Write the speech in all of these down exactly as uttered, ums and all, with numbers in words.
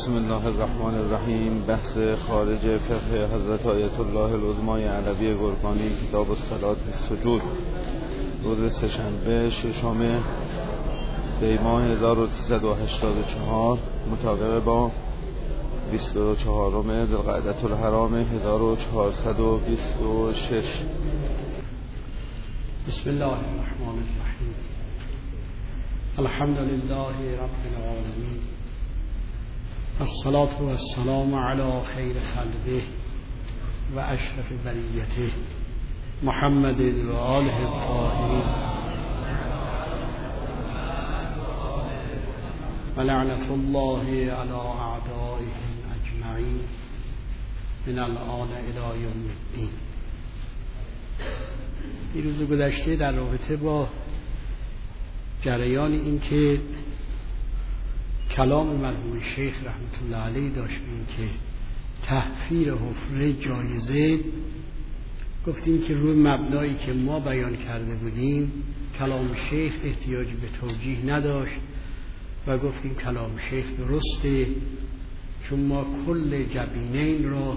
بسم الله الرحمن الرحیم. بحث خارج فقه حضرت آیت الله العظمای علوی گرگانی، کتاب الصلاة السجود، روز سه‌شنبه ششم دی ماه هزار و سیصد و هشتاد و چهار مطابق با بیست و چهارم ذوالقعدة الحرام هزار و چهارصد و بیست و شش. بسم الله الرحمن الرحیم. الحمد لله رب العالمین، الصلاة والسلام علی خیر خلقه و اشرف بریته محمد و آله الطاهرین و لعنت الله علی اعدائهم اجمعین من الآن الی یوم الدین. این روز گذشته در رابطه با جریان این که کلام مرحوم شیخ رحمت الله علیه داشت این که تحفیر حفره جایزه، گفتیم که روی مبنایی که ما بیان کرده بودیم کلام شیخ احتیاج به توجیه نداشت و گفتیم کلام شیخ درسته، چون ما کل جبینین را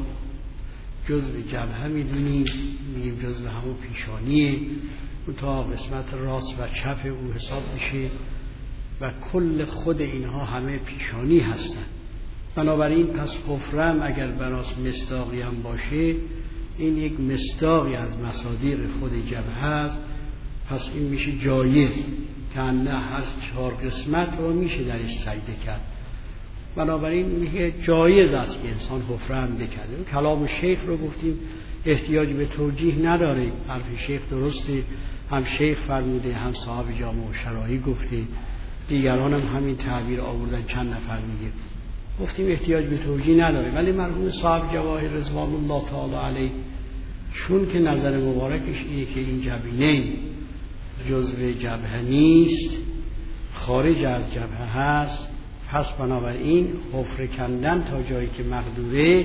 جزء جبهه میدونیم، میگیم جزء همون پیشانیه، تا قسمت راست و چپ او حساب میشه و کل خود اینها همه پیشانی هستند. بنابراین پس حفرم اگر بناس مصداقی هم باشه، این یک مصداقی از مصادیق خود جبهه است، پس این میشه جایز که نه هست چهار قسمت رو میشه درش سجده کرد. بنابراین میگه جایز است که انسان حفرم بکنه. کلام شیخ رو گفتیم احتیاج به توجیه نداره، حرف شیخ درسته، هم شیخ فرموده هم صاحب جامع و شرایع گفته، دیگران هم همین تعبیر آوردن، چند نفر میگه، گفتیم احتیاج به توجیه نداره. ولی مرحوم صاحب جواهر رضوان الله تعالی علیه چون که نظر مبارکش اینه که این جبینه جزء جبهه نیست، خارج از جبهه هست، پس بنابراین حفره کندن تا جایی که مقدوره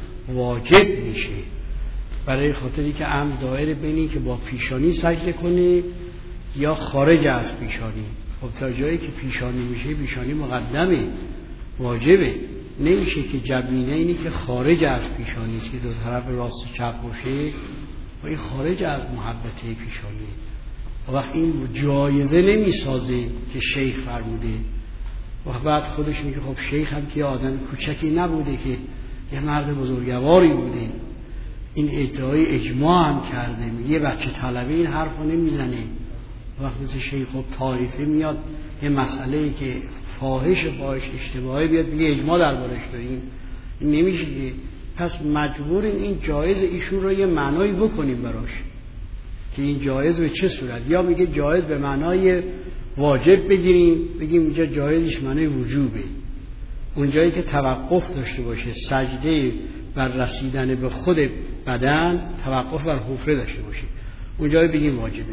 واجب میشه، برای خاطری که امر دایر بینی که با پیشانی سجده کنه یا خارج از پیشانی. خب تا جایی که پیشانی میشه، پیشانی مقدمه، واجبه، نمیشه که جبینه اینی که خارج از پیشانی است که دو طرف راست و چپ باشه و این خارج از محبته پیشانی. وقت این جایزه نمیسازه که شیخ فرموده. وقت بعد خودش میگه خب شیخ هم که آدم کوچکی نبوده، که یه مرد بزرگواری بوده، این ادعای اجماع هم کرده، میگه بچه طلبه این حرف رو نمیزنه. وقتی شیخ خب طایفه میاد یه مسئله که فاحش باش اشتباهی بیاد بگه اجماع دربارش داریم، این نمیشه که. پس مجبوریم این جایز ایشون رو یه معنایی بکنیم براش که این جایز به چه صورت. یا میگه جایز به معنای واجب بگیریم، بگیم اینجا جایزش معنای وجوبه، اونجایی که توقف داشته باشه سجده بر رسیدن به خود بدن، توقف بر حفره داشته باشه، اونجایی بگیم واجبه.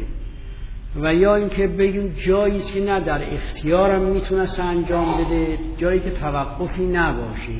و یا اینکه بگیم جایی است که نه در اختیارم میتونست انجام بده، جایی که توقفی نباشه.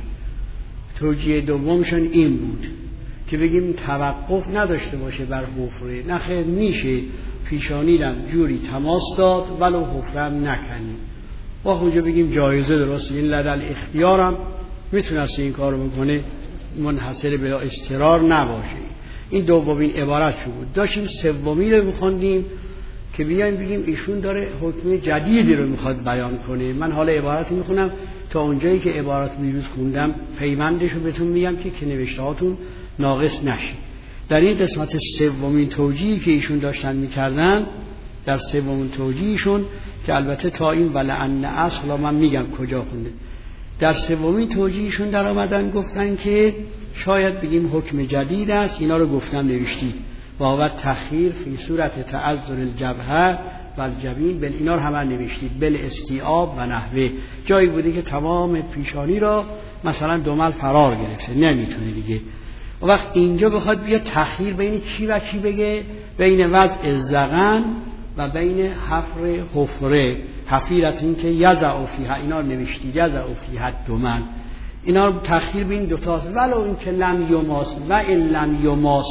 توجیه دومشون این بود که بگیم توقف نداشته باشه بر حفره، نه خیر میشه پیشانیدم جوری تماس داد ولو حفرم نکنیم، و اونجا بگیم جایزه درسته، این لدل اختیارم میتونست این کارو بکنه، منحصر به اضطرار نباشه. این دومین عبارت شو بود. داشتیم سومی رو می‌خوندیم که بیایم بگیم ایشون داره حکم جدیدی رو میخواد بیان کنه. من حالا عبارت میخونم تا اونجایی که عبارت دیروز خوندم پیوندش رو بهتون میگم که که نوشته هاتون ناقص نشه. در این قسمت سومین توجیهی که ایشون داشتن میکردن، در سومین توجیهشون که البته تا این ولعن اصلا من میگم کجا خونده، در سومین توجیهشون در آمدن گفتن که شاید بگیم حکم جدید است، اینا رو گفتم نوشتید واوت تخییر فی صورت تعذر الجبهه و الجبین، بل اینا رو همه نوشتید، بل استیعاب و نحوه. جایی بوده که تمام پیشانی را مثلا دومل فرار گرفته، نمیتونه دیگه. و وقت اینجا بخواد بیا تخییر بین چی و چی بگه، بین وضع زغن و بین حفر حفره، حفیرت این که یزع فیها، اینا رو نوشتید، یزع فیها دومن، اینا رو تخییر بین دوتاست. ولو این که لم یماس و ان لم یماس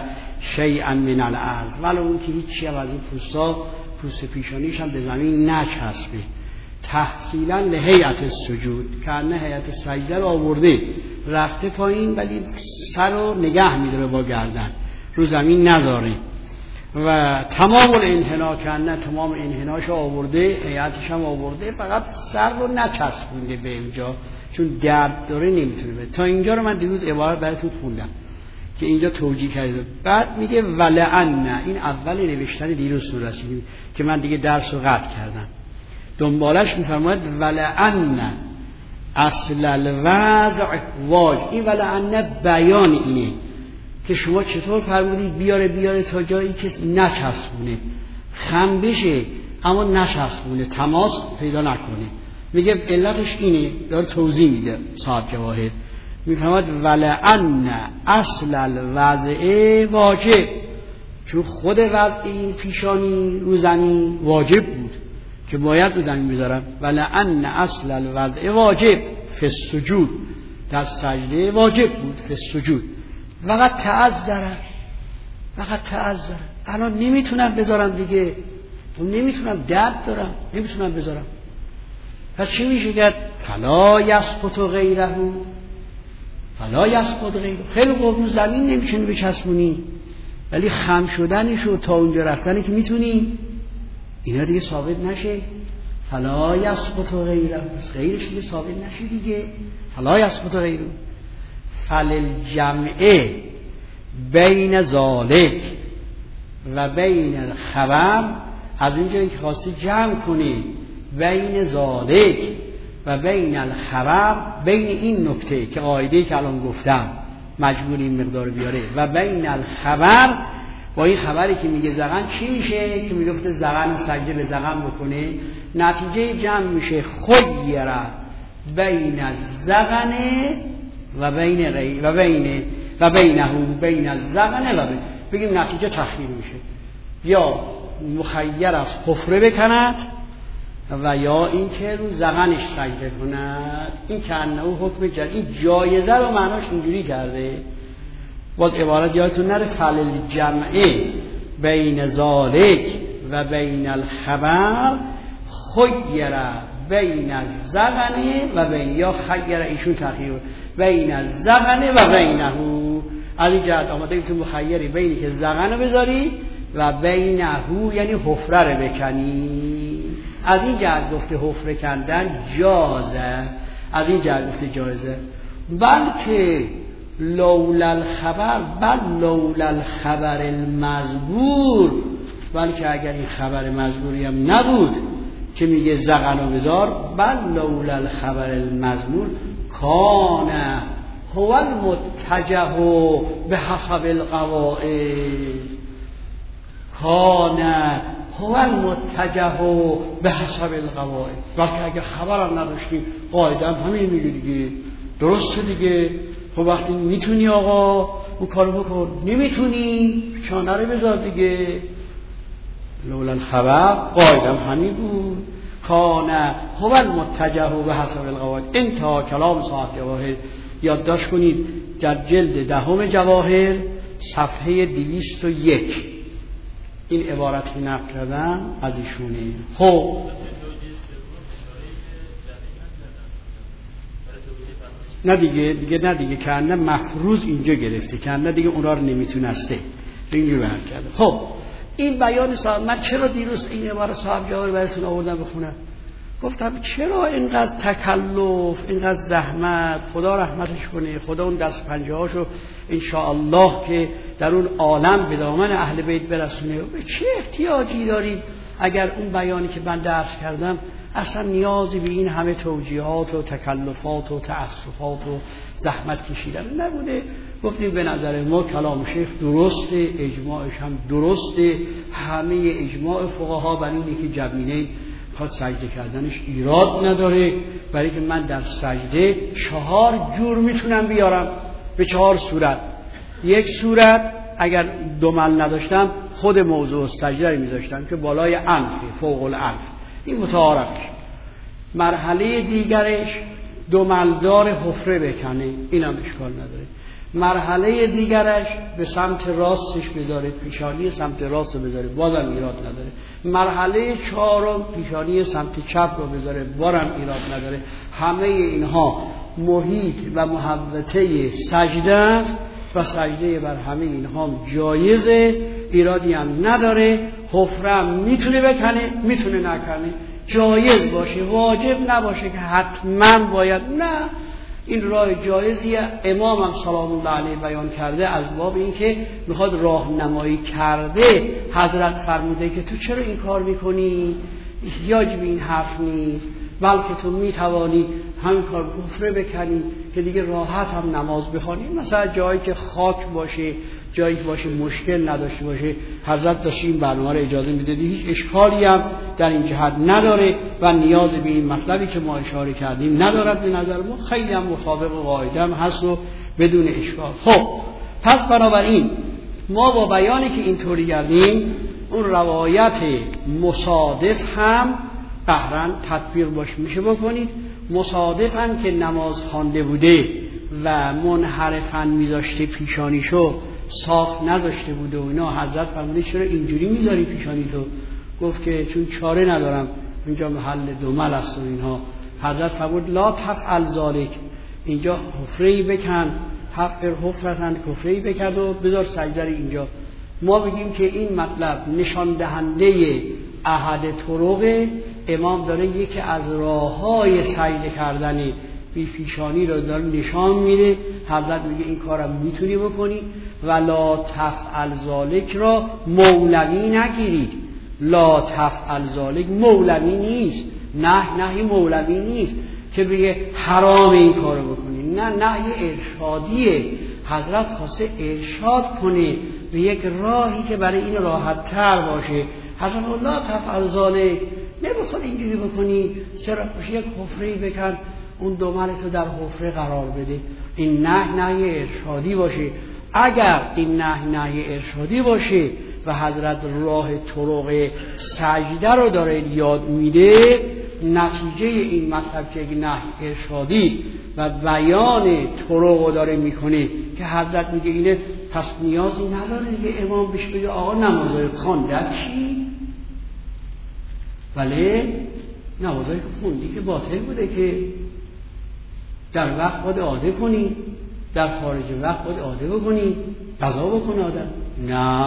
شیئا من الارض، ولو اون که هیچی از این پوستا، پوست پیشانیش هم به زمین نچسبه، تحصیلا لهیئت السجود، که نه هیئت سجده رو آورده رفته پایین ولی سر رو نگه می‌داره با گردن رو زمین نذاره و تمام الانحنا، که نه تمام انحناش آورده هیئتش هم آورده، فقط سر رو نچسبونده به اینجا چون درد داره نمیتونه بره. تا اینجا رو من دیروز عبارت براتون خوندم که اینجا توجیه کرده. بعد میگه ولعن، این اول نوشتن دیروز سوره که من دیگه درس رو قطع کردم. دنبالش میفرماید ولعن اصل الوضع واج. این ولعن بیان اینه که شما چطور فرمودید بیاره بیاره تا جایی که نچسبونه، خم بشه اما نچسبونه، تماس پیدا نکنه. میگه علتش اینه، داره توضیح میده صاحب جواهر. میفرماید ولعن اصل الوضع واجب، چون خود وضع این پیشانی رو زمین واجب بود که باید رو زمین بذارم. ولعن اصل الوضع واجب فی السجود، در سجده واجب بود فی السجود. فقط تعذر، فقط تعذر. الان نمیتونم بذارم دیگه، نمیتونم، درد دارم نمیتونم بذارم. پس چی میشه کرد؟ فلا یسقط غیره، فلا یسقط غیره. خیلی خوب رو زمین نمیتونی بچسبونی ولی خم شدنشو تا اونجا رفتنی که میتونی، اینا دیگه ثابت نشه. فلا یسقط غیره، غیرش دیگه ثابت نشه دیگه. فلا یسقط غیره. فللجمع بین ذالک و بین الخبر، از اینجایی که خواستی جمع کنی بین ذالک و بین الخبر، بین این نکته که قاعده‌ای که الان گفتم مجبور این مقدار بیاره و بین الخبر، با این خبری که میگه زغن چی میشه که میگفته زغن سجده به زغن بکنه، نتیجه جمع میشه خیر بین الزغن و بین غیر و بین و بینه بین الزغن و بین، بگیم نتیجه تخییر میشه، یا مخیر از حفره بکند و یا این که رو زغنش سجده کند. این که انه حکم جد، این جایزه رو معناش اینجوری کرده. باز عبارت یادتون نره فلل جمعه بین ذالک و بین الخبر خیر بین الزغن و بین، یا خیر ایشون تخییر بین الزغن و بینه، از این جهت آمده که تو مخیری بینی که زغن رو بذاری و بینه یعنی حفره رو بکنی. از این جهت گفته حفره کندن جازه، از این جهت گفته جایزه. بلکه لولا الخبر، بل لولا الخبر المذکور، بلکه اگر این خبر مذکوری هم نبود که میگه زغن رو بذار، بل لولا الخبر المذکور کان هو المتجه به حسب القواعد، کان هو المتجه به حسب القواعد. بلکه اگه خبرم نداشتیم قاعده هم همین میگه دیگه، درسته دیگه. خب وقتی میتونی آقا اون کارو بکن، نمیتونی شانه رو بذار دیگه. لولا الخبر قاعده هم همین بود، کان هو المتجه به حسب القواعد. انتها کلام صاحب جواهر، یادداشت کنید در جلد دهم جواهر صفحه دویست و یک این عبارتی نقل کردم از ایشونه. خب نه دیگه دیگه نه دیگه که نه مفروض اینجا گرفته، که نه دیگه اونها رو نمیتونسته اینجور بر کرده. خب این بیان صاحب، من چرا دیروز این عبارت صاحب جواهر براتون آوردم بخونم؟ گفتم چرا اینقدر تکلف، اینقدر زحمت، خدا رحمتش کنه، خدا اون دست پنجه هاشو انشاءالله که در اون عالم به دامن اهل بیت برسونه. به چه احتیاجی داریم اگر اون بیانی که من درس کردم اصلا نیازی به این همه توجیهات و تکلفات و تأسفات و زحمت کشیدن نبوده. گفتیم به نظر ما کلام شیخ درسته، اجماعش هم درسته، همه اجماع فقها بر اینه که جبینه خواهد سجده کردنش ایراد نداره، برای که من در سجده چهار جور میتونم بیارم، به چهار صورت. یک صورت اگر دو مل نداشتم خود موضوع سجده رو میذاشتم که بالای انف، فوق الانف، این متعارف. مرحله دیگرش دو ملدار حفره بکنه، اینم اشکال نداره. مرحله دیگرش به سمت راستش بذاره، پیشانی سمت راست رو بذاره، بازم ایراد نداره. مرحله چهارم پیشانی سمت چپ رو بذاره، بازم ایراد نداره. همه اینها محیط و محوطه سجده است و سجده بر همه اینها جایزه، ایرادی هم نداره. حفره میتونه بکنه، میتونه نکنه، جایز باشه، واجب نباشه که حتما باید، نه، این راه جایزیه. امام هم سلام الله علیه بیان کرده از باب این که میخواد راهنمایی کرده، حضرت فرموده که تو چرا این کار میکنی، احتیاج به این حرف نیست، بلکه تو میتوانی همین کار کفره بکنی که دیگه راحت هم نماز بخوانی. مثلا جایی که خاک باشه، جایی باشه مشکل نداشته باشه، حضرت داشت این برنامه رو اجازه میدادی، هیچ اشکالی هم در این جهت نداره و نیاز به این مطلبی که ما اشاره کردیم ندارد. به نظر ما خیلی هم مطابق قاعده هم هست و بدون اشکال. خب پس بنابراین ما با بیانی که اینطوری کردیم، اون روایت مصادف هم قهرن تطبیق باش میشه بکنید. مصادف هم که نماز خوانده بوده و منحرفاً میذاشته پیشانیشو، صاف نذاشته بوده و اینا، حضرت فرموده چرا اینجوری میذاری پیشانی تو؟ گفت که چون چاره ندارم، اینجا محل دومل است و اینها. حضرت فرمود لا تفعل ذالک، اینجا حفره‌ای بکن، حفر حفرتن کفره‌ای بکن و بذار سجده اینجا. ما بگیم که این مطلب نشان دهنده احد طرق امام داره یکی از راه‌های سجده کردن بی پیشانی رو داره نشان میده. حضرت میگه این کارم میتونی بکنی و لا تفعل ذالک را مولوی نگیرید. لا تفعل ذالک مولوی نیست، نه نهی مولوی نیست که بگه حرام این کارو بکنی، نه نهی ارشادیه. حضرت خواسته ارشاد کنه به یک راهی که برای این راحت تر باشه. حضرت لا تفعل ذالک، نمیخواد اینجوری بکنی، چرا یک حفره‌ای بکن، اون دومل تو در حفره قرار بده. این نه نهی ارشادی باشه. اگر این نه نهی ارشادی باشه و حضرت راه طرق سجده رو داره یاد میده، نتیجه این مطلب که یک نه ارشادی و بیان طرق رو داره میکنه که حضرت میگه اینه، پس نیازی نداره دیگه امام بهش بگه آقا نمازهای خواندن چی؟ ولی نمازهای خوندی که باطل بوده که در وقت باید عاده کنی، در خارج وقت باید عاده بکنی، قضا بکنه آدم. نه،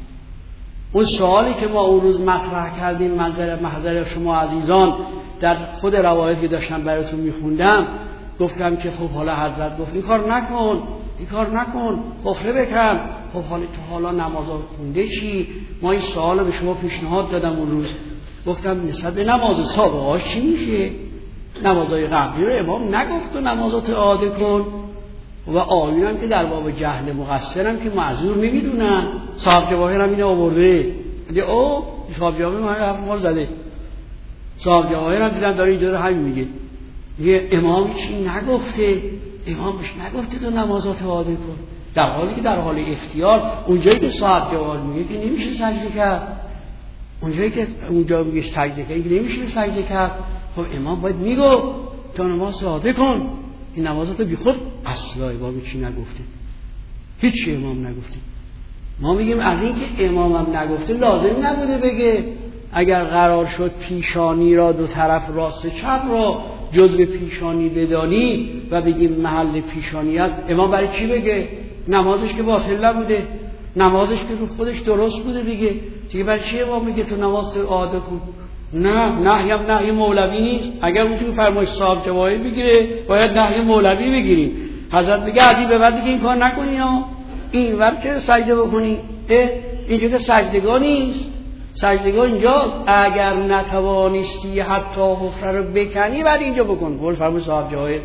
اون سوالی که ما اون روز مطرح کردیم منظر محضر شما عزیزان در خود روایت که داشتم براتون میخوندم، گفتم که خب حالا حضرت گفت این کار نکن، این کار نکن، حفره بکن. خب حالا تو حالا نمازها خونده چی؟ ما این سوال به شما پیشنهاد دادم اون روز، گفتم نسبت به نماز سابقه هاش چی میشه؟ نمازهای قبلی رو امام نگفت و نمازات عاده کن و آیونم که در باب جهل مقصرم که معذور نمیدونن. صاحب جواهر هم اینه آورده، دیگه او صاحب جواهر ما حرف ما زده، صاحب جواهر هم دیدم داره اینجا رو همین میگه، یه امام چی نگفته، امامش نگفته تو نمازات عاده کن، در حالی که در حال اختیار اونجایی که صاحب جواهر میگه که نمیشه سجده کرد، اونجایی که اونجا میگه سجده کرد نمیشه سجده کرد. خب امام باید میگو تو نماز عاده کن، این نمازاتو بی خود اصلا امام چی نگفته، هیچ امام نگفته. ما میگیم از این که امامم نگفته لازم نبوده بگه. اگر قرار شد پیشانی را دو طرف راست چپ را جزء پیشانی بدانی و بگیم محل پیشانیت، امام برای چی بگه؟ نمازش که باطل نبوده، نمازش که رو خودش درست بوده دیگه، دیگه برای چی امام میگه تو نماز تو عاده کن؟ نه، نهی هم نهی مولوی نیست. اگر اون توی فرمایش صاحب جواهر بگیره باید نهی مولوی بگیریم. حضرت میگه از این به بعد دیگه این کار نکنی ها، این وقت چرا سجده بکنی؟ اینجا که سجدگاه نیست، سجدگاه اینجاست. اگر نتوانستی حتی حفره رو بکنی بعد اینجا بکن، قول فرمایش صاحب جواهر.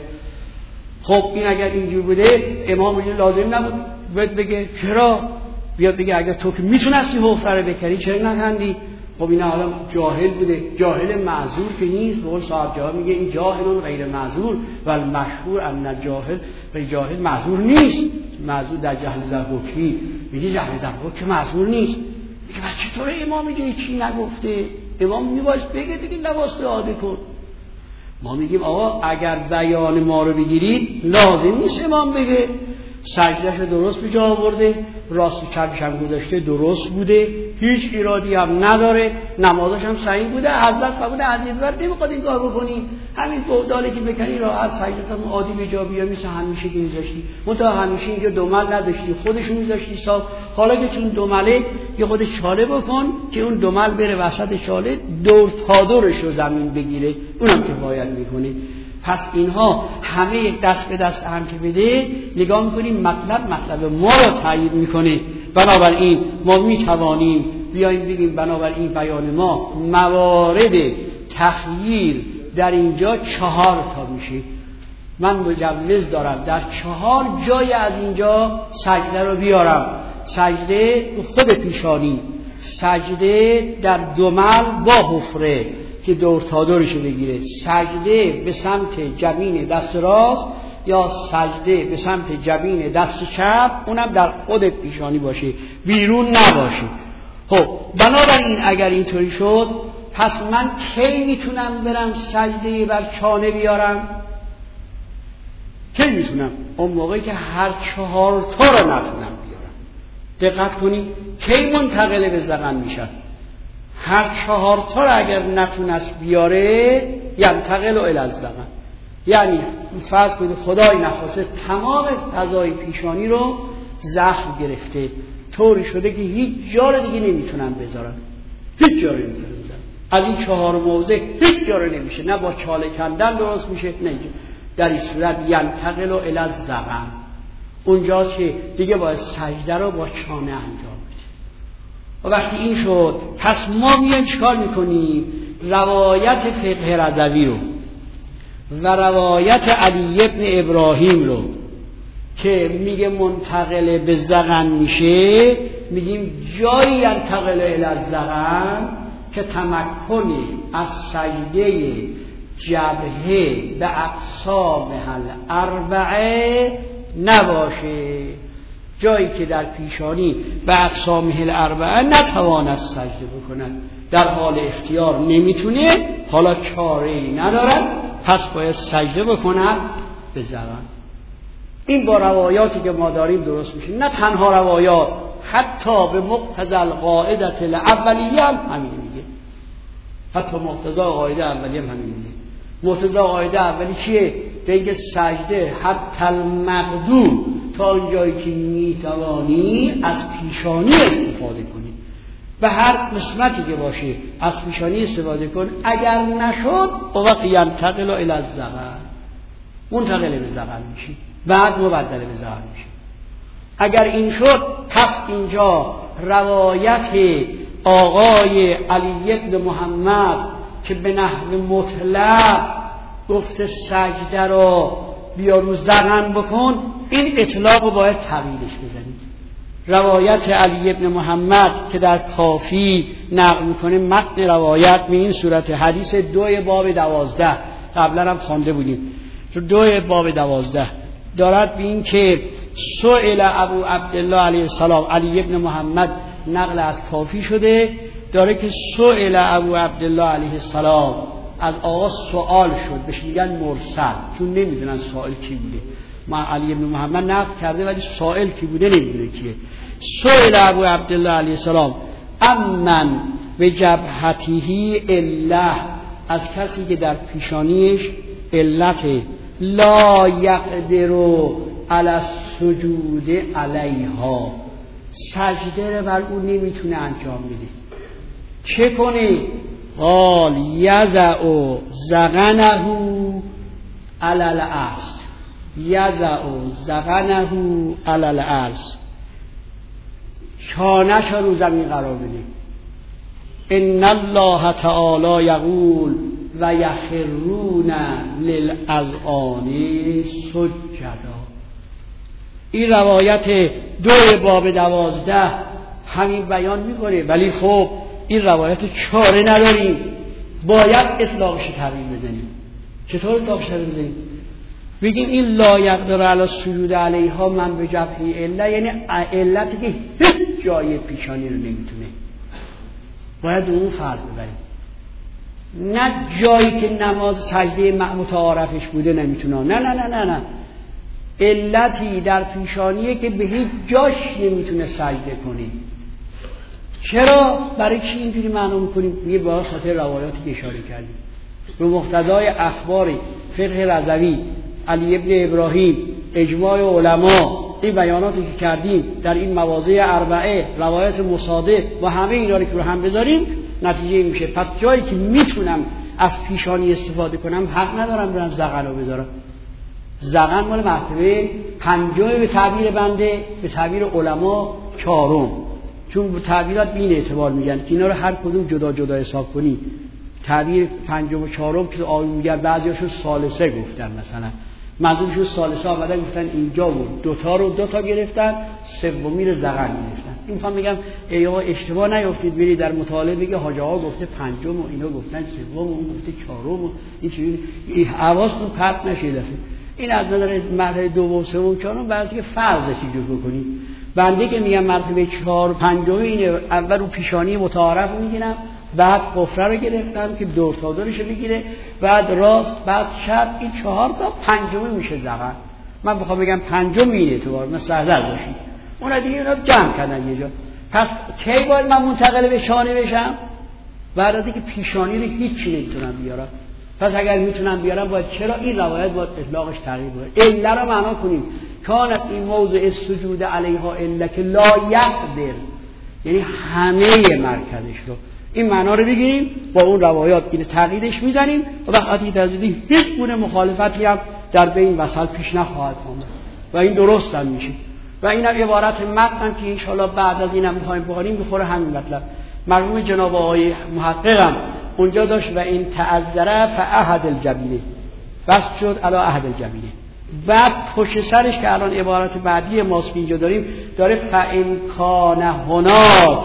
خب این اگر اینجور بوده امام میگه لازم نبود باید بگه چرا؟ بیاد بگه اگر تو که میتونستی حفره رو بکنی چرا نکندی؟ خب این حالا جاهل بوده، جاهل معذور که نیست. به قول صاحب جواهر میگه این جاهل غیر معذور و المشهور ان الجاهل غیر جاهل معذور نیست. معذور در جهل در حکمی، میگه جهل در حکم معذور نیست. میگه بس چطور امام میگه چی نگفته؟ امام میباید بگه دیگه نماز عاده کن. ما میگیم آقا اگر بیان ما رو بگیرید لازم نیست امام بگه، سجدهش درست به جا آورده، راست و چپش هم گذاشته درست بوده، هیچ ایرادی هم نداره، نمازش هم صحیح بوده. حضرت فرموده از این بعد نمیخواد این کار بکنی، همین گوداله که بکنی راحت سجده‌ت عادی به جا بیاد مثل همیشه که میذاشتی. منتها همیشه اینجا دومل نداشتی، خودشون میذاشتی صاف. حالا که چون دومله یه خود شاله بکن که اون دومل بره وسط شاله، دور تا دورش رو زمین بگیره، اونم کفایت میکنه. پس اینها همه یک دست به دست هم که بده، نگاه میکنیم مطلب مطلب ما را تایید میکنه. بنابراین ما میتوانیم بیاییم بگیم بنابراین بیان ما موارد تخییر در اینجا چهار تا میشه. من مجوز دارم در چهار جای از اینجا سجده رو بیارم. سجده خود پیشانی، سجده در دومل با حفره که دور تا دورش بگیره، سجده به سمت جبین دست راست یا سجده به سمت جبین دست چپ، اونم در خود پیشانی باشه، بیرون نباشه. خب بنابراین اگر اینطوری شد، پس من کی میتونم برم سجده بر چانه بیارم؟ کی میتونم؟ اون موقعی که هر چهار تا رو نتونم بیارم. دقت کنید کی منتقل به ذقن میشن. هر چهار تا رو اگر نتونست بیاره ینتقل الی الذقن، یعنی فرض کنید خدای نخواسته تمام فضای پیشانی رو زخم گرفته، طوری شده که هیچ جا رو دیگه نمیتونن بذارن، هیچ جا رو نمیتونن بذارن. از این چهار موضع هیچ جا رو نمیشه، نه با چاله کندن درست میشه، نه در این صورت ینتقل الی الذقن. اونجاست که دیگه باید سجده رو با چانه انجام بده. و وقتی این شد، پس ما میایم چیکار میکنیم؟ روایت فقه رضوی رو و روایت علی ابن ابراهیم رو که میگه منتقل به ذقن میشه، میگیم جایی ینتقل الی الذقن که تمکنی از سجده جبهه به اقسام الاربعه نباشه، جایی که در پیشانی به اقسام الاربعه نتواند سجده بکنن، در حال اختیار نمیتونه، حالا چاره‌ای ندارد، پس باید سجده بکنن به ذقن. این با روایاتی که ما داریم درست میشه. نه تنها روایات، حتی به مقتضی القاعده الاولیه هم همین میگه. حتی مقتضی قاعده اولیه هم همین میگه. مقتضی قاعده اولی چیه؟ دیگه سجده حتی المقدور، تا اونجایی که میتوانی از پیشانی استفاده کنی، به هر قسمتی که باشه از پیشانی استفاده کن. اگر نشد او وقت ینتقل الی الذقن، منتقل به ذقن میشی، بعد مبدل به ذقن میشی. اگر این شد، پس اینجا روایت آقای علی ابن محمد که به نحو مطلق گفته سجده رو بیا رو ذقن بکن، این اطلاق رو باید تغییرش بزنید. روایت علی ابن محمد که در کافی نقل میکنه، متن روایت به این صورت، حدیث دوی باب دوازده، قبلا هم خوانده بودیم، دوی باب دوازده دارد به این که سئل ابو عبدالله علیه السلام، علی ابن محمد نقل از کافی شده، داره که سئل ابو عبدالله علیه السلام، از آقا سوال شد، بهش میگن مرسل، چون نمیدونن سائل کی بوده. ما علی ابن محمد نقل کرده ولی سائل کی بوده نمیدونه کیه. سئل ابو عبدالله علیه السلام امن به جبهته اله، از کسی که در پیشانیش علت لا یقدر علی السجود علیها، سجده رو بر اون نمیتونه انجام بده، چه کنه؟ قال یضع ذقنه علی الارض، یضع ذقنه علی الارض، چانه‌ش رو زمین قرار بده. ان الله تعالی یقول و یخرون للاذقان سجدا. این روایت دو باب دوازده همین بیان میکنه، ولی خب این روایت چاره نداریم، باید اطلاقش تغییر بزنیم. چطور اطلاقش تغییر بزنیم؟ بگیم این لا یقدر علی السجود علیها من به جبهه الا، یعنی علتی که هیچ جای پیشانی رو نمیتونه، باید اون فرض ببریم. نه جایی که نماز سجده متعارفش بوده نمیتونه، نه نه نه نه نه علتی در پیشانیه که به هیچ جاش نمیتونه سجده کنه. چرا؟ برای چی اینجوری معنی میکنیم؟ میگه با خاطر روایاتی که اشاره کردیم به مقتضای اخبار فقه رضوی، علی ابن ابراهیم، اجماع علما، این بیاناتی که کردیم در این مواضع اربعه، روایت مصادق و همه اینا رو که رو هم بذاریم نتیجه این میشه. پس جایی که میتونم از پیشانی استفاده کنم حق ندارم برم زغن رو بذارم. زغن مال مرتبه پنجم به تعبیر بنده، به تعبیر علما چهارم، چون تعبیرات بین اعتبار میگن که اینا رو هر کدوم جدا جدا حساب کنی. تعبیر پنجم و چهارم که آیون میگن بعضیاشون ثالثه گفتن، مثلا منظورشون ثالثه آمدن گفتن اینجا بود دوتا رو دوتا گرفتن، سومی رو زغن گرفتن. این میخوام بگم ای آقا اشتباه نیافتید برید در مطالعه بگه حاج آقا گفته پنجم و اینا گفتن سوم و اون گفته چهارم و این چیزی حواستون پرت نشه دفعه. این از نظر مرحله دوم سوم چهارم بعضی که فرضش جو بکنید. بنده که میگم مرتبه چهار پنجم اینه، اول رو پیشانی متعارف میگیرم، بعد قفره رو گرفتم که دور تا دورش بگیره، بعد راست، بعد چپ، این چهار تا پنجمی میشه زغن. من بخوام بگم پنجم این اعتبار مثل حذر باشید. اون دیگه اینا جمع کردن یه جا. پس کی باید من منتقل به شانه بشم؟ بعد از اینکه پیشانی رو هیچی نمیتونم بیارم. پس اگر میتونم بیارم باید چرا این روایت باید اطلاقش تغییر بده. الا رو معنا کنیم کانت این موضع السجود علیها الا که لا یقدر، یعنی همه مرکزش رو این معنا رو بگیریم با اون روایات این تغییرش میزنیم و وقتی تزیدی هیچ گونه مخالفتی هم در بین وصل پیش نخواهد آمد و این درست هم میشه. و این هم عبارت متن که انشاءالله بعد از اینم میخوایم بخونیم بخوره همین مطلب. مرحوم جناب آقای محققم اونجا داشت و این تعذر فاحد الجبینه بس شد علی احد الجبینه. بعد پشت سرش که الان عبارت بعدی ماست که اینجا داریم داره فان کان هناک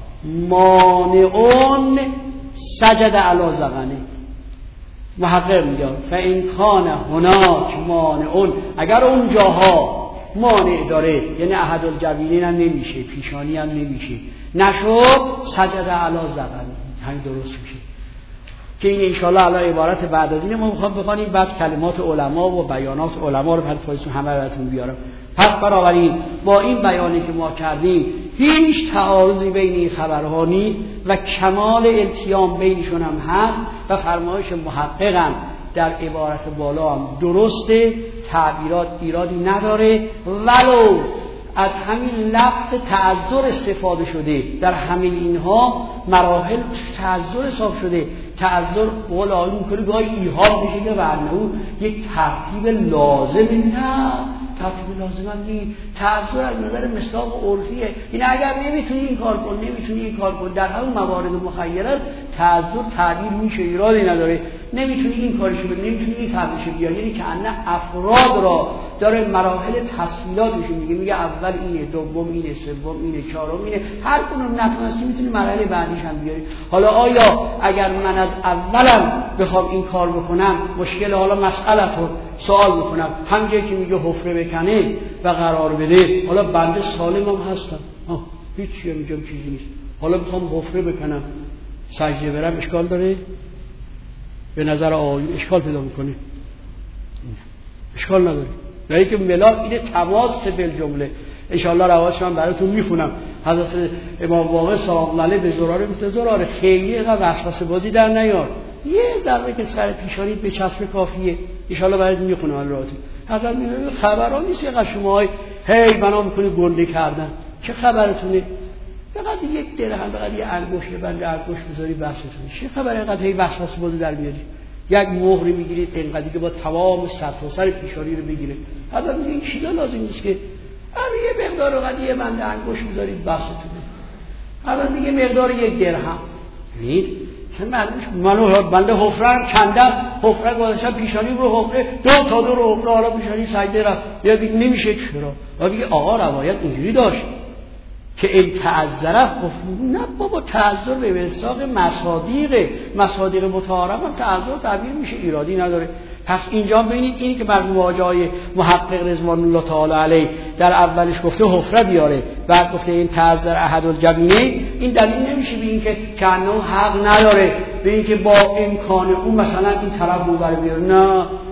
مانعون سجد علی زغنه. محقق میگه فان کان هناک مانعون، اگر اون جاها مانع داره یعنی احد الجبینین هم نمیشه، پیشانی هم نمیشه، نشد سجد علی زغنه، همین درست میشه. که این انشاءالله علی عبارت بعد از این ما میخوام بخونیم، بعد کلمات علما و بیانات علما رو برای خودتون همه براتون بیارم. پس بنابراین با این بیانی که ما کردیم هیچ تعارضی بین این خبرها نیست و کمال التیام بینشون هم هست و فرمایش محققم در عبارت بالا هم درسته، تعبیرات ایرادی نداره، ولو از همین لفظ تعذر استفاده شده. در همین اینها مراحل تعذر حساب شده. تعذر قول آیون میکنه گاهی ایحاد میشه که برنه اون یک ترتیب لازمه. نه ترتیب لازم هم نیست. تعذر از نظر مصداق عرفیه. این اگر نمیتونی این کار کن نمیتونی این کار کن، در همون موارد مخیره تعذر تعبیر میشه، ایرادی نداره. نمیتونی این کارشو بکنی، نمیتونی این تعبیرشو بیاری، یعنی که انه افراد را داره مراحل تسهیلاتش میگه، میگه اول اینه، دوم اینه، سوم اینه، چهارم اینه، هر کدوم نتونستی میتونی مراحل بعدیش هم بیاری. حالا آیا اگر من از اولم بخوام این کار بکنم مشکل، حالا مسئله رو سوال میکنم، همونجایی که میگه حفره بکنه و قرار بده، حالا بنده سالمم هستم، ها هیچ چیزی اینجا چیزی نیست، حالا میخوام حفره بکنم سجده برم، اشکال داره؟ به نظر آقایون اشکال پیدا میکنه؟ اشکال نداره. یعنی که ملاک اینه تماس بالجمله. انشاءالله روایتش من براتون میخونم. حضرت امام باقر سلام الله علیه به زراره گفته زراره خیلی اینقدر وسوسه بازی در نیار، یه ضربه که سر پیشانیت به چسب کافیه. انشاءالله براتون میخونم البته. حضرت میگه خبرا نیست اینقدر شما هی بنا میکنی گنده کردن. چه خبرتونه؟ فقط یک درهم، فقط یه انگشت بنده انگشت بذاری بحثتون. چه خبره اینقدر هی وسوسه بازی در میاری؟ یک مهری میگیرید اینقدر که با تمام سر تا سر پیشانی رو بگیره. حالا میگه این چیزا لازم نیست که همین یه مقدار وقتی یه بنده انگشت بذارید بحثتونه. حالا میگه مقدار یک درهم. ببینید چه معلومش منو بنده حفره کندم، حفره گذاشتم پیشانی رو حفره دو تا دو رو حفره، حالا پیشانی سجده رفت. یا دیگه نمیشه چرا؟ بعد میگه آقا روایت اینجوری داشت که این تعذره. نه بابا تعذر به وساق مصادیق مصادیق متعارف هم تعذر تعبیر میشه، ایرادی نداره. پس اینجا ببینید اینی که مرحوم آقای محقق رضوان الله تعالی علیه در اولش گفته حفره بیاره، بعد گفته این تعذر احد الجبینه، این دلیل نمیشه به این که کنه حق نداره به این که با امکان اون مثلا این طرف رو بر بیاره. نه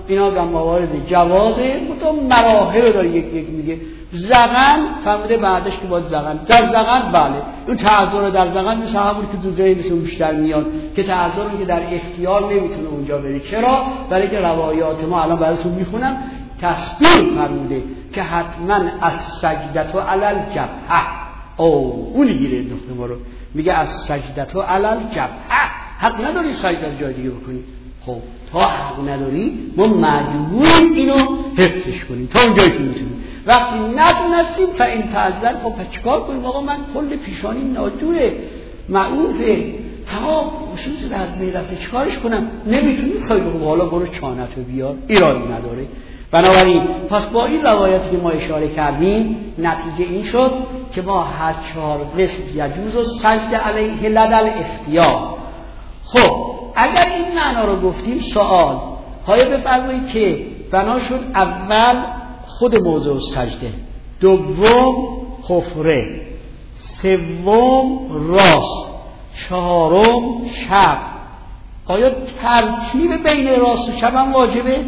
اینا هم موارد جوازه، متو مراحل رو داره یک یک میگه. زغن فهمیده بعدش که باید زغن در زغن بله اون تعذر در زغن مثل همون که تو ذهنشون بیشتر میاد که تعذر که در اختیار نمیتونه اونجا بره. چرا؟ برای که روایات ما الان براتون میخونم تصدیق فرموده که حتما از سجدت و علل جبهه او اون گیره نقطه ما رو میگه از سجدت و علل جبهه حق نداری سجده جای دیگه بکنی. خب تا حق نداری ما مجبوریم اینو حفظش کنیم تا اونجایی که میتونیم. وقتی نتونستیم فاین تعذر خب پس چیکار کنیم؟ آقا من کل پیشانی ناجوره معروفه تمام خصوص در میرفته چیکارش کنم؟ نمیتونیم خواهی بگو حالا برو چانتو بیار، ایرادی نداره. بنابراین پس با این روایتی که ما اشاره کردیم نتیجه این شد که ما هر چهار قسم یجوز و سجد علیه لدل اختیار. خب اگر این معنا رو گفتیم سوال های بفرمایید که بنا شد اول خود موضوع سجده، دوم حفره، سوم راست، چهارم چپ. آیا ترتیب بین راست و چپ هم واجبه؟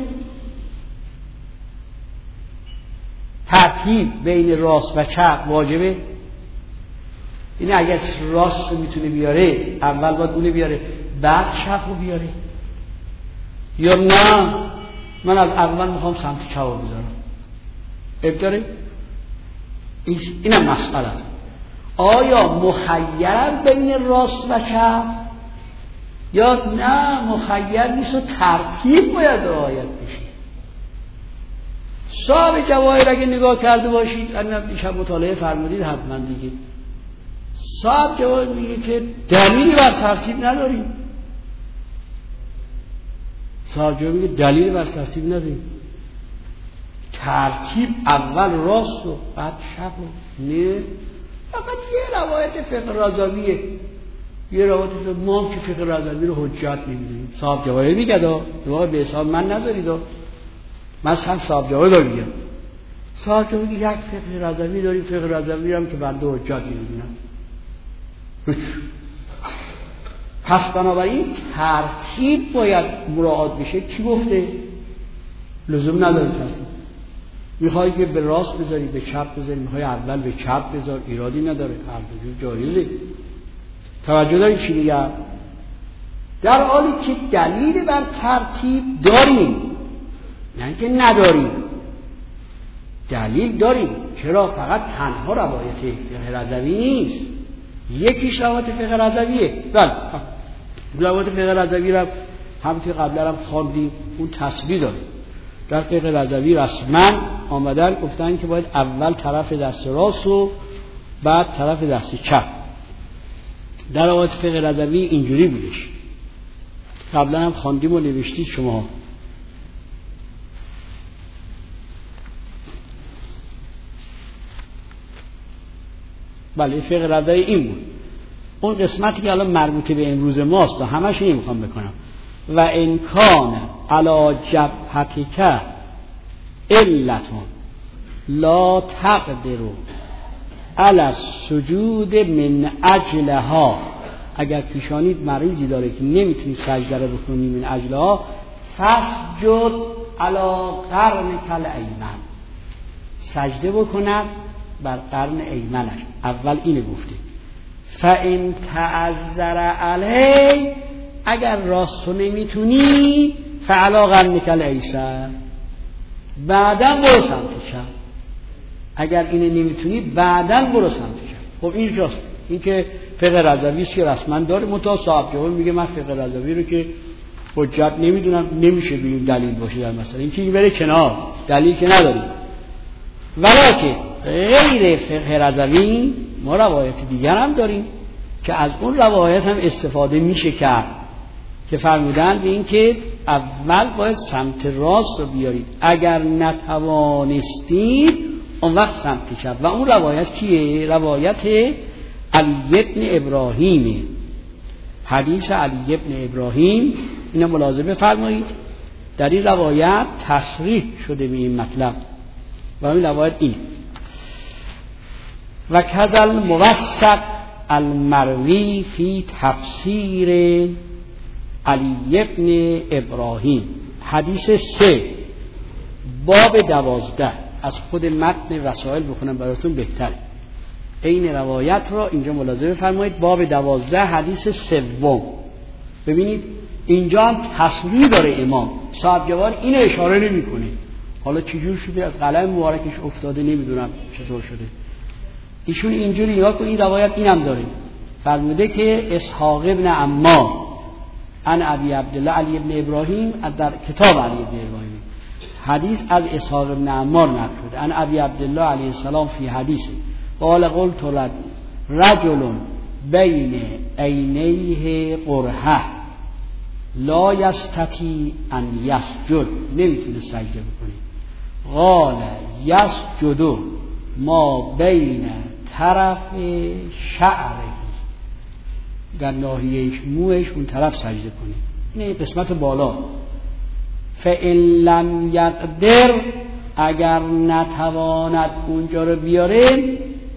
ترتیب بین راست و چپ واجبه؟ این اگر راست رو میتونه بیاره اول باید اونه بیاره بعد چپ رو بیاره، یا نه من از اول میخوام سمت چپ رو بذارم ابتاره؟ این هم مسئله است. آیا مخیرم بین راست و چپ یا نه مخیر نیست و ترتیب باید رعایت بشه؟ صاحب جواهر اگه نگاه کرده باشید الان دیشب مطالعه فرمودید حتما دیگه صاحب جواهر میگه که دلیلی بر ترتیب نداریم. صاحب جواهر میگه دلیلی بر ترتیب نداریم، ترتیب اول راست و بعد چپ و نه. فقط یه روایت فقه رضویه، یه روایت ما هم که فقه رضوی رو حجت نمیدونیم. صاحب جواهر میگه دا واقعا به حساب من نذارید دا من هم صاحب جواهر دارم میگم. صاحب جواهر میگه یک فقه رضوی داریم، فقه رضوی هم که بنده حجت نمیدونم. پس بنابراین ترتیب باید مراعات بشه. کی گفته؟ لزوم نداره ترتیب. میخوایی که به راست بذاری به چپ بذاری، میخوایی اول به چپ بذار، ایرادی نداره، هر دو جایزه. توجه دارید چی میگم؟ در حالی که دلیل بر ترتیب داریم، یعنی که نداریم، دلیل داریم. چرا؟ فقط تنها روایت فقه رضوی نیست، یکیش روایت فقه رضویه. بله روایت فقه رضوی رو هم که قبلا هم خواندیم اون تصریح داره. در فقه رضوی رسما آمدن گفتن که باید اول طرف دست راست و بعد طرف دست چپ. در روایت فقه رضوی اینجوری بودش، قبلا هم خواندیم و نوشتید شما. بله فقه رضوی این بود. اون قسمتی که الان مربوط به امروز ماست و همش این میخوام بکنم. و انکان علا جبهتک علتون لا تقدرو علی السجود من اجلها. اگر پیشانیت مریضی داره که نمیتونی سجده رو بکنی من اجلها، فسجد علی قرنک الایمن، سجده بکند بر قرن ایمنش. اول اینه گفته فإن تعذر علی، اگر راستو نمیتونی فعلا قرنک الایسر، بعدا برو سمت چپ. اگر اینه نمیتونی بعدا برو سمت چپ. خب این جاست، این که فقه رضوی است که رسما داره. متا صاحب جواب میگه من فقه رضوی رو که حجت نمیدونم، نمیشه بگیم دلیل باشه در مسئله. این که این بره کنار، دلیل که نداریم. ولیکن غیر فقه رضوی ما روایت دیگر هم داریم که از اون روایت هم استفاده میشه کرد که فرمودن به این که اول باید سمت راست رو بیارید، اگر نتوانستید اون وقت سمت چپ. و اون روایت کیه؟ روایت علی ابن ابراهیم، حدیث علی ابن ابراهیم. اینو ملاحظه فرمایید، در این روایت تصریح شده به این مطلب و این روایت این و کذل موثق المروی فی تفسیر علی ابن ابراهیم. حدیث سه باب دوازده از خود متن وسائل بخونم براتون بهتره. این روایت را اینجا ملاحظه بفرمایید. باب دوازده حدیث سوم. ببینید اینجا هم تصریح داره امام صاحب جوار این اشاره نمی کنه. حالا چجور شده از قلم مبارکش افتاده نمیدونم چطور شده. ایشون اینجوری یا که این روایت اینم داره فرموده که اسحاق ابن عمار عن ابی عبدالله علی ابن ابراهیم در کتاب علی ابن ابراهیم حدیث از اسحاق ابن عمار نقل شده. عن ابی عبدالله علیه السلام فی حدیث قال قلت رجل بین عینیه قرحه لا یستطیع ان یسجد، نمیتونه سجده بکنه. قال یسجد ما بین طرف شعره، در ناحیه موش اون طرف سجده کنه، این قسمت بالا. فإن لم یقدر، اگر نتواند اونجا رو بیاره،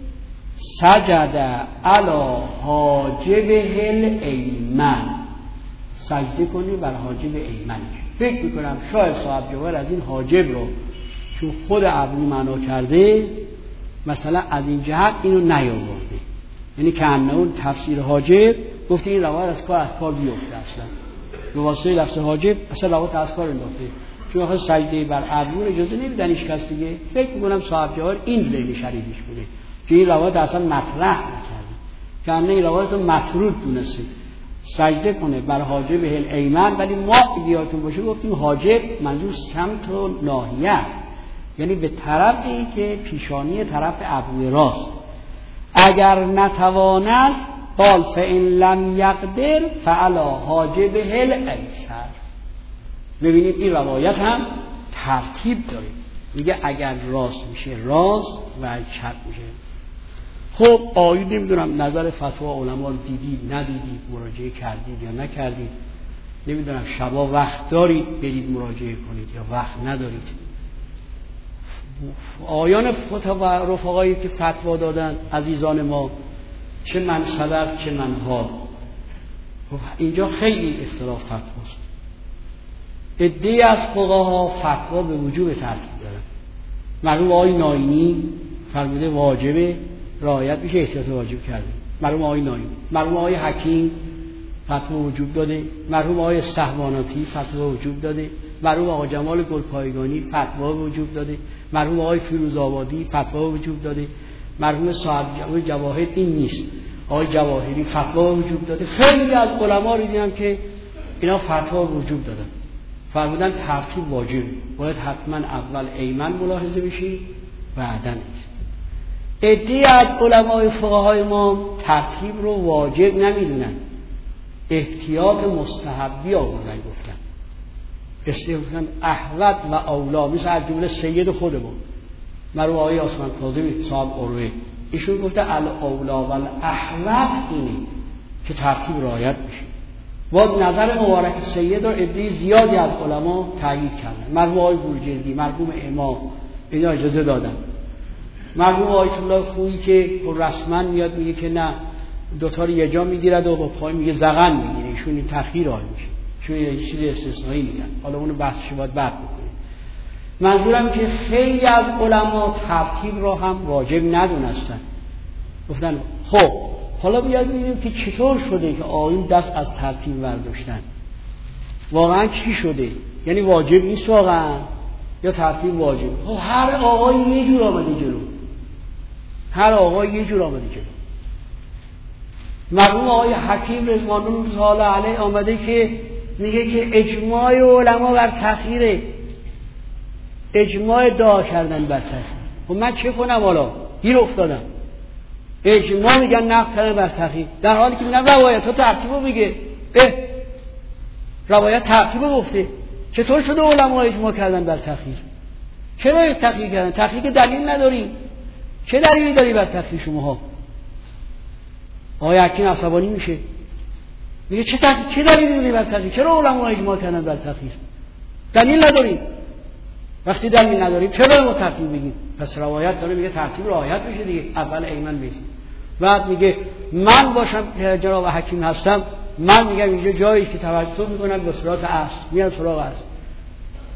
سجد علی حاجبه الایمن، سجده کنی بر حاجب ایمنش. فکر میکنم شاید صاحب جوهر از این حاجب رو چون خود ابری معنا کرده مثلا از این جهت اینو نیاورده، یعنی که انه تفسیر حاجب گفته این روایت از کار از کار بیفته، اصلا به واسطه لفظ حاجب اصلا روایت از کار انداخته، چون آخه سجده بر ابرو اجازه نمیدن هیچ کس دیگه. فکر میکنم صاحب جوهر این ذهن شریفش بوده که این روایت اصلا مطرح نکرده، که انه این روایت رو مطرود دونسته سجده کنه بر حاجب الایمن. ولی ما یادتون باشه گفتیم حاجب منظور سمت و ناحیه است، یعنی به طرفی که پیشانی طرف ابروی راست. اگر نتواند قال فإن لم یقدر فعلی حاجبه الایسر. ببینید این روایت هم ترتیب داره، میگه اگر راست میشه راست و چپ میشه. خب آیه نمیدونم نظر فتوا علما رو دیدید ندیدید، مراجعه کردید یا نکردید، نمیدونم شبا وقت دارید برید مراجعه کنید یا وقت ندارید. آیان فتوا رفقایی که فتوا دادن عزیزان ما، چه من صدر چه منها، اینجا خیلی اختلاف فتواست. عده‌ای از فقها فتوا به وجوب ترتیب دارن. مرحوم آقای ناینی فرموده واجبه رعایت میشه، احتیاط واجب کرده. مرحوم آقای ناینی، مرحوم آقای حکیم فتوا وجوب داده، مرحوم آقای استحواناتی فتوا وجوب داده، مرحوم آقای جمال گلپایگانی فتوا وجوب داده، مرحوم آقای فیروزآبادی فتوا وجوب داده، مرحوم صاحب جواهر این نیست آقای جواهری فتوا وجوب داده. خیلی از علما رو دیدم که اینا فتوا وجوب دادن، فرمودن ترتیب واجب، باید حتما اول ایمن ملاحظه بشی بعدن. عده‌ای از علمای فقهای ما ترتیب رو واجب نمیدونن، احتیاط مستحبی آوردن، گفتن استحسان احوط و اولا، مثل از جمله سید خودمون مرحوم آقای عثمان کاظمی صاحب قروه، ایشون گفته الاولا و الاحوط اینه که ترتیب رعایت بشه. و نظر مبارک سید رو عده زیادی از علما تایید کردن، مرحوم آقای بورجردی، مرحوم امام اینا اجازه دادن. مرحوم آیت الله خویی که رسما میاد میگه که نه دوتا رو یه جا میگیرد و با پای میگه زغن میگیره، ایشون این تأخیر حال میشه، چون یه چیز استثنایی میگن، حالا اونو بحثش باید بعد بکنیم. منظورم که خیلی از علما ترتیب رو هم واجب ندونستن، گفتن خب حالا بیاید ببینیم که چطور شده که آیین دست از ترتیب برداشتن، واقعا چی شده، یعنی واجب نیست واقعا یا ترتیب واجب؟ خب هر آقای یه جور آمده جلو، هر آقای یه جور آمده جلو. مرحوم آقای حکیم رضوان الله تعالی علیه آمده که میگه که اجماع علما بر تأخیره، اجماع دعا کردن بر تأخیر. خب من چه کنم حالا؟ گیر افتادم. اجماع میگن نقد کردن بر تأخیر، در حالی که میگن روایت ها ترتیبو میگه. اه روایت ترتیبو گفته، چطور شده علما اجماع کردن بر تأخیر؟ چرا تأخیر کردن؟ تأخیر که دلیل نداریم. چه دلیلی داری بر تأخیر شماها؟ آقای حکیم عصبانی میشه، میگه چه تأخیر، چه دلیلی داری بر تأخیر؟ چرا علما اجماع کردن بر تأخیر؟ دلیل نداریم. وقتی دلیل نداریم چرا ما ترتیب بگیم؟ پس روایت داره میگه ترتیب رعایت بشه دیگه، اول ایمن بشه. بعد میگه من باشم که جناب حکیم هستم، من میگم اینجا جایی که توجه میکنم به صراط اصل، میاد سراغ اصل.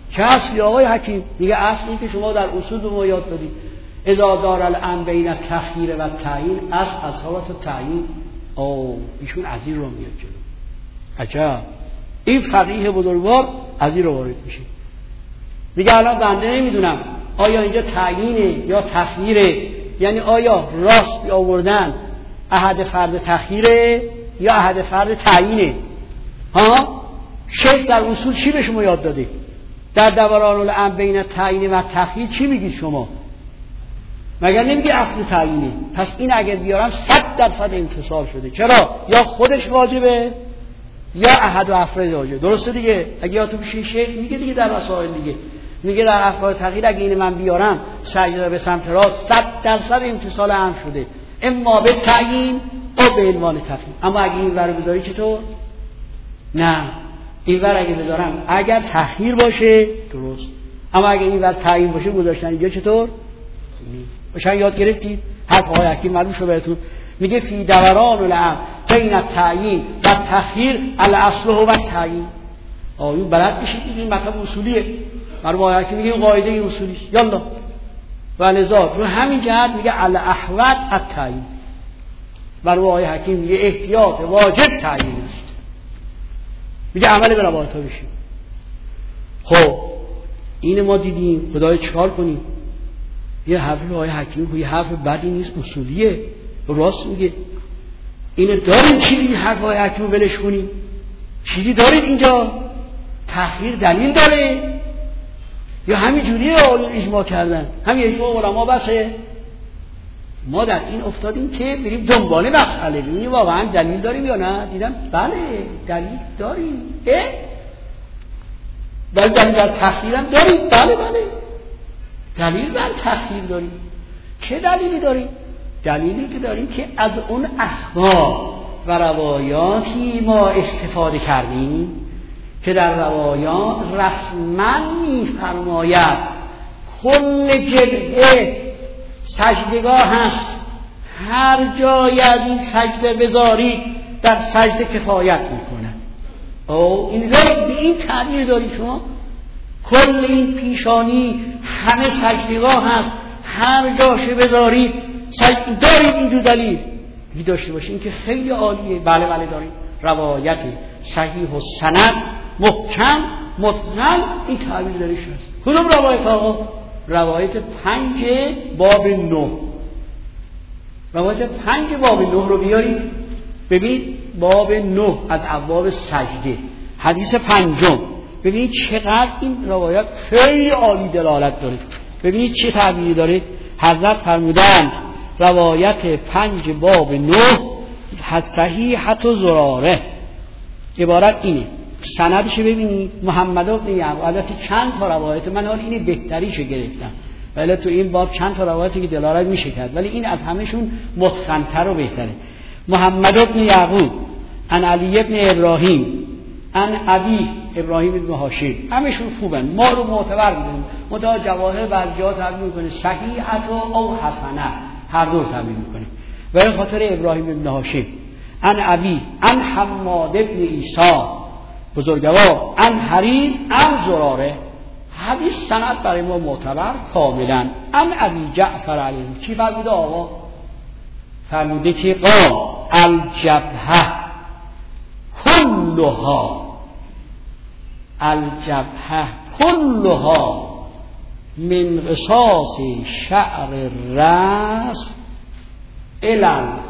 چه اصلی آقای حکیم؟ میگه اصلی که شما در اصول به ما یاد دادید اذا دار الامر بین التخییر و التعیین اصل از حالت تعیین. او ایشون از این رو میاد جلو. عجب، این فقیه بزرگوار از این رو وارد میشه. میگه الان بنده نمیدونم آیا اینجا تعیینه یا تخییره، یعنی آیا راست بی آوردن احد فرض تخییره یا احد فرض تعیینه. ها شیخ در اصول چی به شما یاد داده؟ در دوران الامر بین تعیین و تخییر چی میگید شما؟ مگر نمیگه اصل تعیینه؟ پس این اگر بیارم صد درصد امتصال شده. چرا؟ یا خودش واجبه یا احد و افراد واجبه. درسته دیگه؟ اگه یادتون باشه شیخ میگه دیگه در مسائل دیگه، میگه در افراد تغییر اگه این من بیارم سجده به سمت راست صد درصد امتصال هم شده، اما به تعیین او به عنوان تخییر. اما اگه این ور بذاری چطور؟ نه، این ور اگه بذارم اگر تخییر باشه درست، اما اگه این ور تعیین باشه گذاشتن اینجا چطور؟ باشن یاد گرفتید؟ حرف آقای حکیم معلوم شد بهتون. میگه فی دوران الامر بین التعیین و تخییر الاصل هو التعیین. آیون بلد بشید این مطلب اصولیه. مرحوم آقای حکیم میگه این قاعده این اصولیه. یالا ولذا رو همین جهت میگه الاحوط التعیین. مرحوم آقای حکیم میگه احتیاط واجب تعیین است. میگه عمل به روایت ها بشیم. خب این ما دیدیم خدای چکار کنیم؟ یه حرف آقای حکیم یه حرف بدی نیست، اصولیه، راست میگه. اینو داریم چیزی حرف آقای حکیم ولش کنیم؟ چیزی دارید اینجا؟ تخییر دلیل داره یا همین جوریه اجماع کردن؟ همین اجماع علما بسه؟ ما در این افتادیم که بریم دنبال مسئله ببینیم واقعا دلیل داریم یا نه. دیدم بله دلیل داریم. اه بله دلیل در تخییر هم داریم. بله بله دلیل بر تخییر داریم. چه دلیلی داریم؟ دلیلی که داریم که از اون اخبار و روایاتی ما استفاده کردیم که در روایات رسما می‌فرماید کل جبهه سجدگاه هست، هر جای از این سجده بذارید در سجده کفایت میکنه. او این دارید، به این تعبیر دارید شما کل این پیشانی همه سجدگاه هست، هر جاشه بذارید سجده دارید. اینجور دلیل بی داشته باشید این که خیلی عالیه. بله بله دارید روایت صحیح و سند محکم مطمئن این تعبیر داریش هست. کدوم روایت آقا؟ روایت پنج باب نه. روایت پنج باب نه رو بیارید ببینید. باب نه از ابواب سجده حدیث پنجم. ببینید چقدر این روایت خیلی عالی دلالت داره. ببینید چه تعبیری داره. حضرت فرمودند روایت پنج باب نه صحیحت و زراره. عبارت اینه، سندش ببینید محمد ابن یعقوب. البته چند تا روایت، من حال اینه بهتریشو گرفتم، ولی تو این باب چند تا روایتی که دلالت میشه کرد، ولی این از همهشون متقن‌تر و بهتره. محمد ابن یعقوب عن علی ابن ابراهیم عن ابی ابراهیم ابن هاشم. همشون خوبن، ما رو معتبر میدونیم. متأ جواهر بعضیا تعبیر میکنه صحیحت او حسنه، هر دو تعبیر میکنه. و این خاطر ابراهیم ابن هاشم عن ابی عن حماد ابن عیسی بزرگوار عن حریر عن زراره. حدیث سند برای ما معتبر کاملا. عن ابی جعفر علیه چی فرموده آقا؟ فرموده که قام الجبهه کلها الجبهه کلها من قصاص شعر الراس الى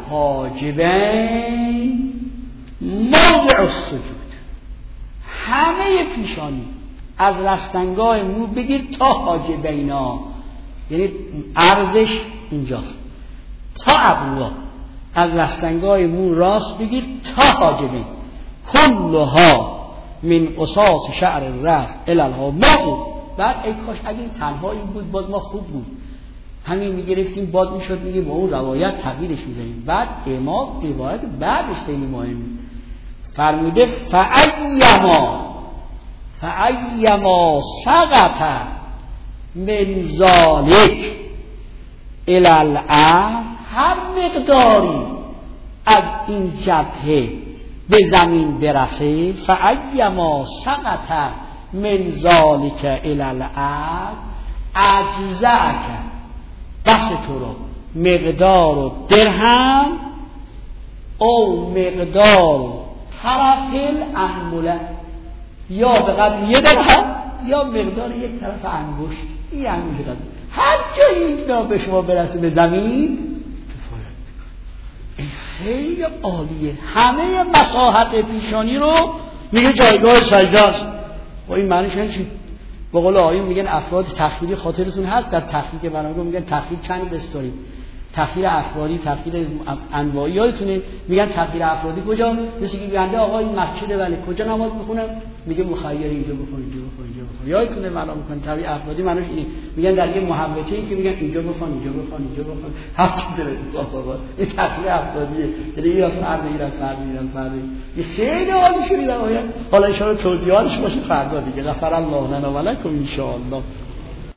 الحاجبین موضع السجود. همه پیشانی از رستنگاه مو بگیر تا حاجبینا، یعنی عرضش اینجاست تا ابروها، از رستنگاه مو راست بگیر تا حاجبین کلها من قصاص شعر الراس الی الحاجبین. بعد ای کاش اگه این تنها این بود باز ما خوب بود، همین میگرفتیم باز میشد میگیم با اون روایت تغییرش میزنیم. بعد امام روایت بعدش خیلی مهمه. فرموده فایما فایما سقط من ذلک الی الارض، هر مقداری از این جبهه به زمین برسه، فایما سقط من ذالک الی الارض اجزاک، بس تو رو مقدار و درهم او مقدار طرف الانمله، یا به قدر یه درهم یا مقدار یک طرف انگشت. این انگشت قدر هر جایی این به شما برسه به زمین کفایت میکنه. این خیلی عالیه. همه مساحت پیشانی رو میگه جایگاه سجده است. و این معنیش یعنی چی؟ به قول آیون میگن افراد تخیلی خاطرتون هست در تخیل برنامه میگن تخیل چند قسط داریم، تخیل افرادی، تخیل انواعی. یادتونه میگن تخیل افرادی کجا؟ مثل که بنده آقا این مسجده ولی کجا نماز میخونم؟ میگه مخیر اینجا بخون اینجا بخون اینجا بخون. یادتونه معنا میکنن تخیل افرادی معنیش اینه. میگن در یه محوطه ای که میگن اینجا بخون اینجا بخون اینجا بخون. هفت داره بابا این تخیل افرادیه. یعنی یه فرد میگیرن فرد میگیرن فرد. این خیلی عالی شده. حالا ان شاء الله توضیحاتش باشه فردا دیگه. غفر الله لنا و لکم ان شاء الله.